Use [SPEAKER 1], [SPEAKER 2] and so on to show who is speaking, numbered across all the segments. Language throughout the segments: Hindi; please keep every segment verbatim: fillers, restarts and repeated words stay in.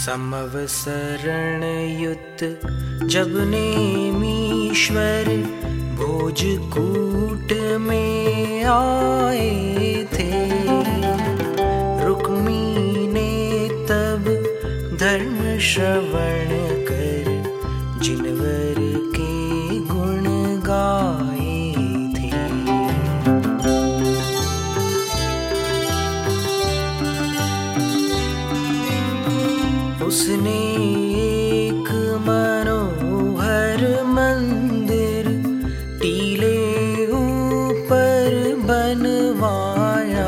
[SPEAKER 1] समवसरण युत जब नेमीश्वर भोजकूट में आए थे, रुक्मी ने तब धर्म श्रवण कर जिनवर के गुण गाए थे। उसने एक मनोहर मंदिर टीले ऊपर बनवाया,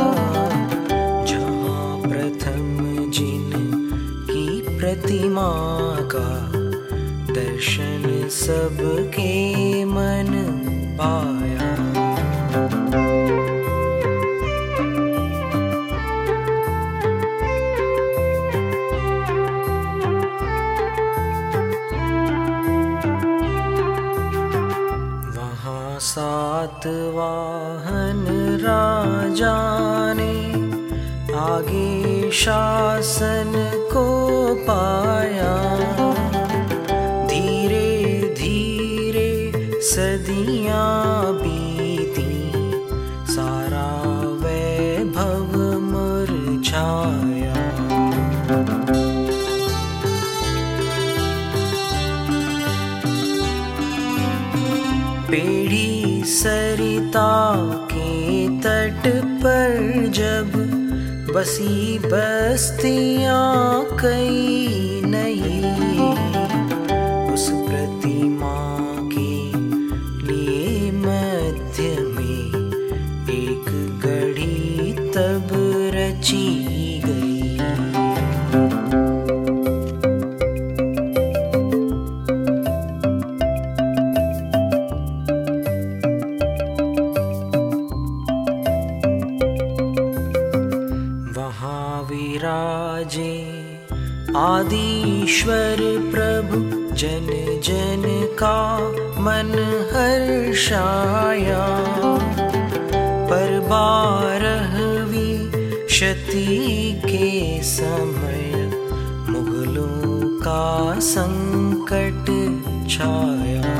[SPEAKER 1] जहाँ प्रथम जिन की प्रतिमा का दर्शन सबके मन पाया। वहाँ सात वाहन राजा ने आगे शासन को पाया, सदियाँ बीती सारा वैभव मुरझाया। पेढ़ी सरिता के तट पर जब बसी बस्तियाँ कई नई, उस प्रतिमा एक गढ़ी तब रची गई। वहाँ विराजे आदिश्वर प्रभु, जन जन का मन हर्षाया। पर बारहवीं शती के समय मुगलों का संकट छाया।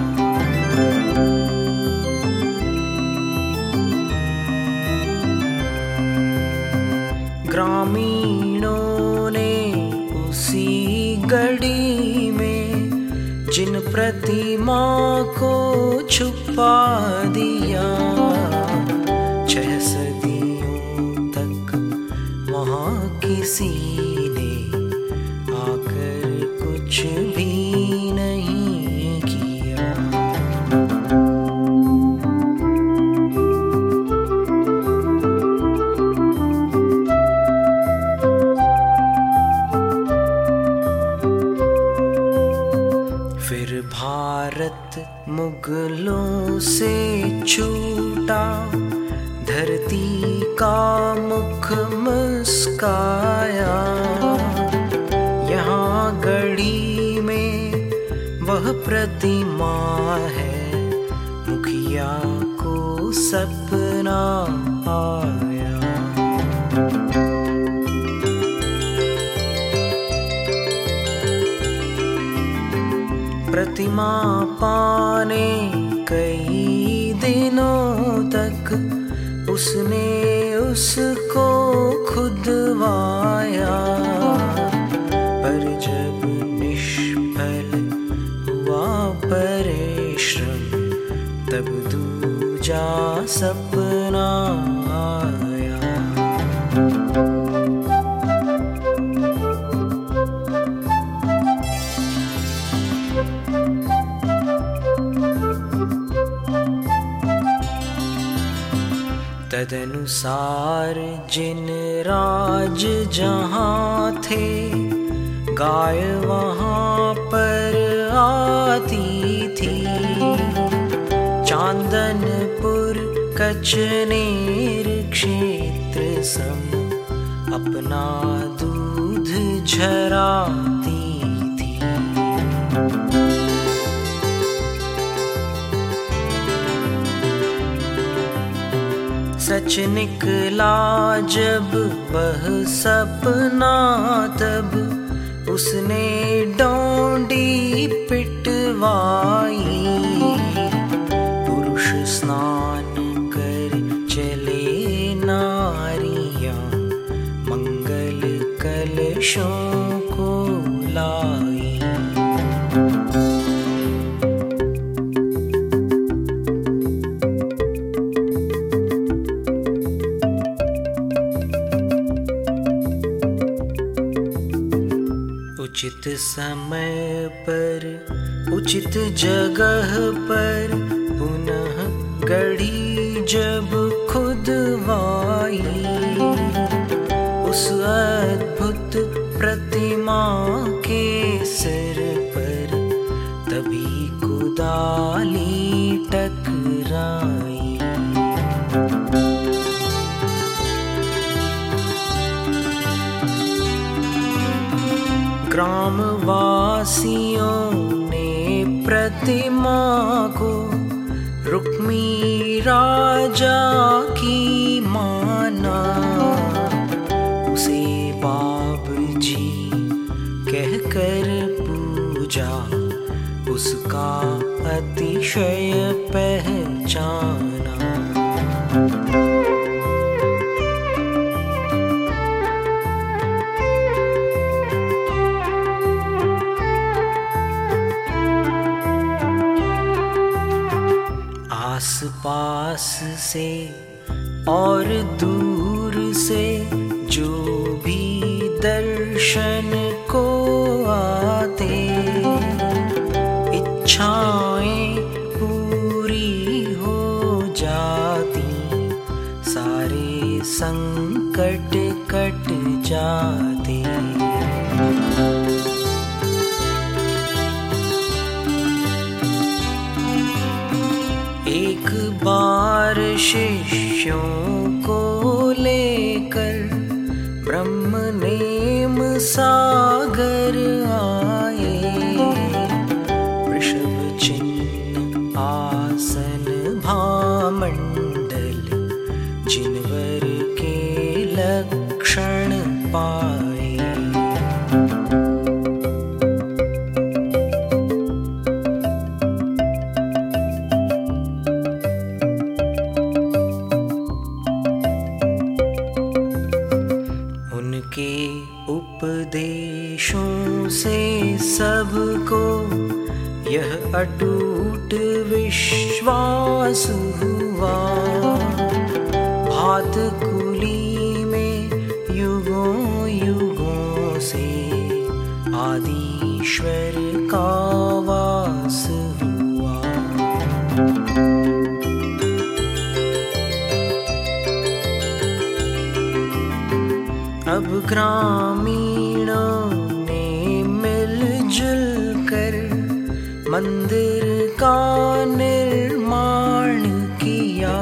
[SPEAKER 1] ग्रामीणों ने उसी गढ़ी में जिन प्रतिमा को छुपा दिया, छह सदियों तक वहाँ किसी ने आकर कुछ भी नहीं किया। फिर भारत मुगलों से छूटा, धरती का मुख मुस्काया। यहाँ गढ़ी में वह प्रतिमा है, मुखिया को सपना आया। प्रतिमा पाने कई दिनों तक उसने उसको खुदवाया, पर जब निष्फल हुआ परिश्रम, तब दूजा सपना आया। तदनुसार जिन राज जहाँ थे, गाय वहाँ पर आती थी। चांदनपुर कचनेर क्षेत्र सम अपना दूध झराती थी। सच निकला जब वह सपना, तब उसने डोंडी पिटवाई। पुरुष स्नान कर चले नारियां, मंगल कलशों को लाई। उचित समय पर उचित जगह पर पुनः गढ़ी जब खुदवाई। उस अद्भुत प्रतिमा के सिर पर तभी कुदाली टकराई। ग्रामवासियों ने प्रतिमा को रुक्मी राजा की माना। उसे बाबूजी कहकर पूजा, उसका अतिशय पहचाना। आस पास से और दूर से जो भी दर्शन को आते, इच्छाएं पूरी हो जाती, सारे संकट कट जाते। एक बार शिष्यों को लेकर ब्रह्म नेम सागर आए। वृषभ चिन्ह आसन भामंडल, जिनवर के लक्षण पाए। उनके उपदेशों से सबको यह अटूट विश्वास हुआ। भात कुली में युगों युगों से आदिश्वर का वास हुआ। अब ग्रामीणों ने मिलजुल कर मंदिर का निर्माण किया।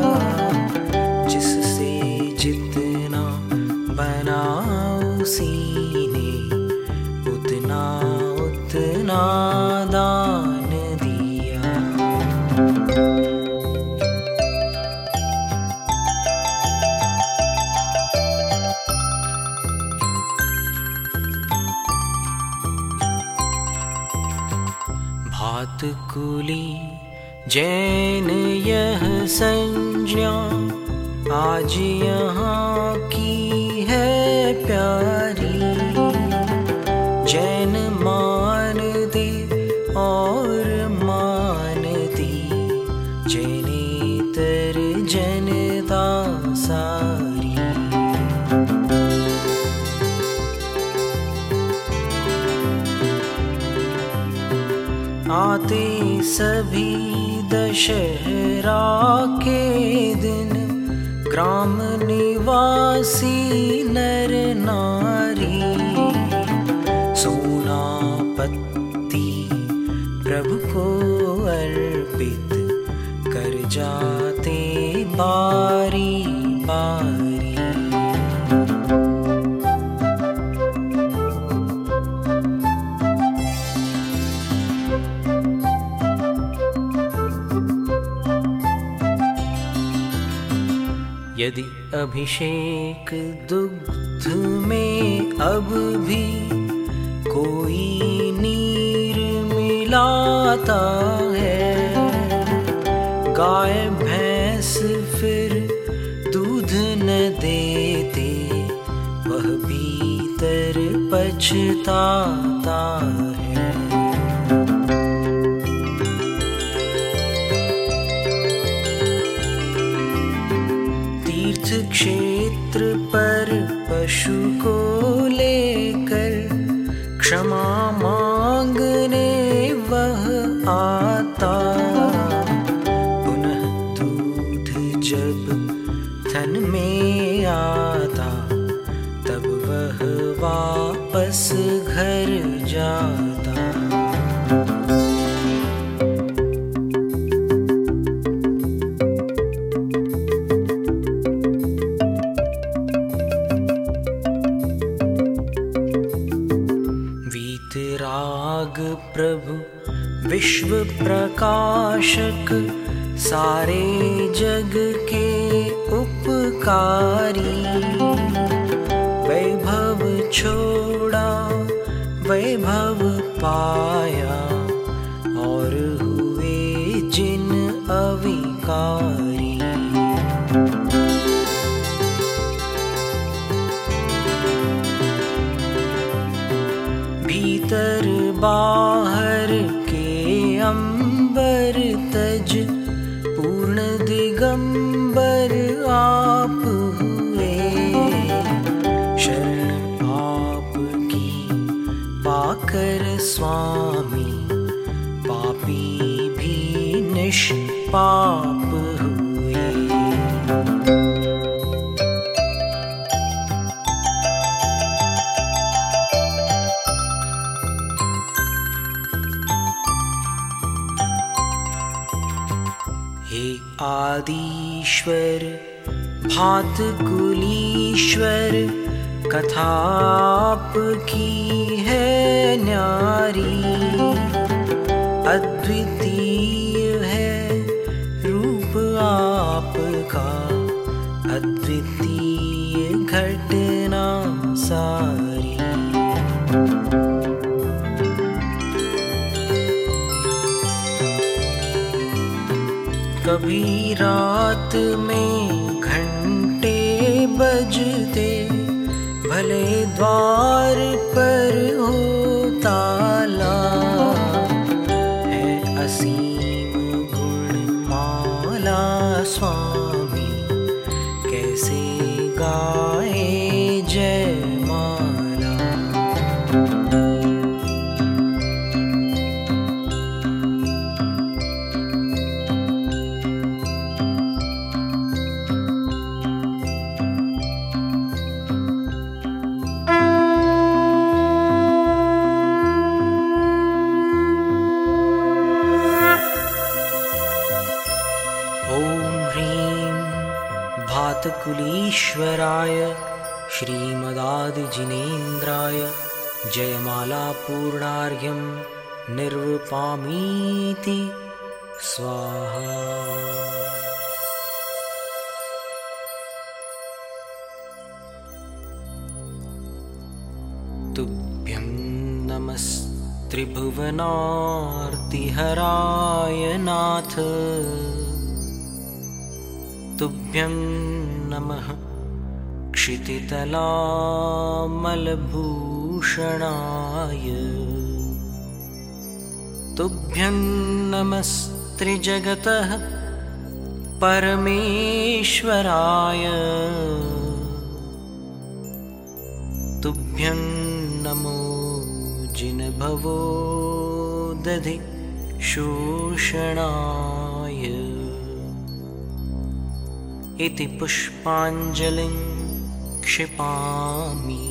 [SPEAKER 1] जिससे जितना बना उसी ने उतना उतना दान दिया। भात कुली जैन यह संज्ञा आज यहाँ की है प्यारी। जैन मानते और मानती, जैनेतर जनता सारी। आते सभी दशहरा के दिन ग्राम निवासी नर नारी सोना पत्ती प्रभु को अर्पित कर जाते बारी बारी। यदि अभिषेक दुग्ध में अब भी कोई नीर मिलाता है, गाय भैंस फिर दूध न देते, वह भीतर पछताता है। तीर्थ क्षेत्र पर पशु को लेकर क्षमा मांगने वह आता, पुनः दूध जब थन में आता, तब वह वापस घर जाता। वीतराग प्रभु विश्व प्रकाशक, सारे जग के उपकारी, वैभव छोड़ा वैभव पाया, और हुए जिन अविकारी। भीतर बाहर के अंबर तज, पूर्ण दिगंबर आप हुए। शरण आपकी पाकर स्वामी, पापी भी निष्पाप हुए। हे आदिश्वर भात कुलीश्वर, कथा आपकी है न्यारी। अद्वितीय है रूप आपका, अद्वितीय घटना सारी। कभी रात में घंटे बजते, भले द्वार पर हो ताला। है असीम गुण माला स्वामी, कैसे गाए जय माला। भातकुलीश्वराय श्रीमदादि जिनेन्द्राय, जयमाला पूर्णार्घ्यं निर्वपामीति स्वाहा। तुभ्यं नमस्त्रिभुवनार्तिहराय नाथ, तुभ्यं नमः क्षितितलामलभूषणाय, तुभ्यं नमस्त्रिजगतः परमेश्वराय, तुभ्यं नमो जिनभवो दधि शोषणाय। इति पुष्पाञ्जलिं क्षिपामि।